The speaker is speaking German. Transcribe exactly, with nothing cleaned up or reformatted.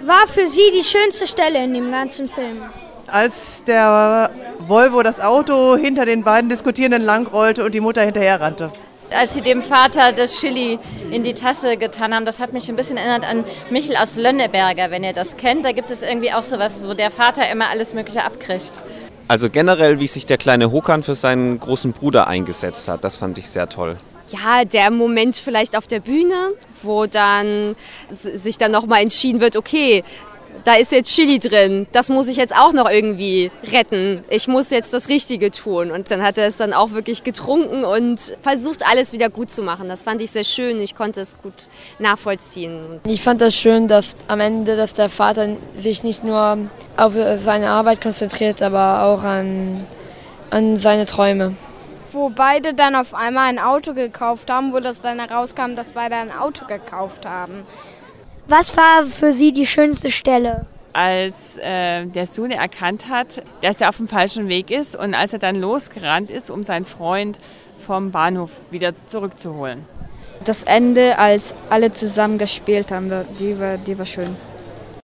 war für Sie die schönste Stelle in dem ganzen Film? Als der Volvo das Auto hinter den beiden Diskutierenden langrollte und die Mutter hinterher rannte. Als sie dem Vater das Chili in die Tasse getan haben, das hat mich ein bisschen erinnert an Michel aus Lönneberger, wenn ihr das kennt. Da gibt es irgendwie auch sowas, wo der Vater immer alles Mögliche abkriegt. Also generell, wie sich der kleine Håkan für seinen großen Bruder eingesetzt hat, das fand ich sehr toll. Ja, der Moment vielleicht auf der Bühne, wo dann sich dann nochmal entschieden wird, okay, da ist jetzt Chili drin, das muss ich jetzt auch noch irgendwie retten. Ich muss jetzt das Richtige tun. Und dann hat er es dann auch wirklich getrunken und versucht, alles wieder gut zu machen. Das fand ich sehr schön, ich konnte es gut nachvollziehen. Ich fand das schön, dass am Ende dass der Vater sich nicht nur auf seine Arbeit konzentriert, aber auch an, an seine Träume. Wo beide dann auf einmal ein Auto gekauft haben, wo das dann herauskam, dass beide ein Auto gekauft haben. Was war für Sie die schönste Stelle? Als äh, der Sohn erkannt hat, dass er auf dem falschen Weg ist und als er dann losgerannt ist, um seinen Freund vom Bahnhof wieder zurückzuholen. Das Ende, als alle zusammen gespielt haben, die war, die war schön.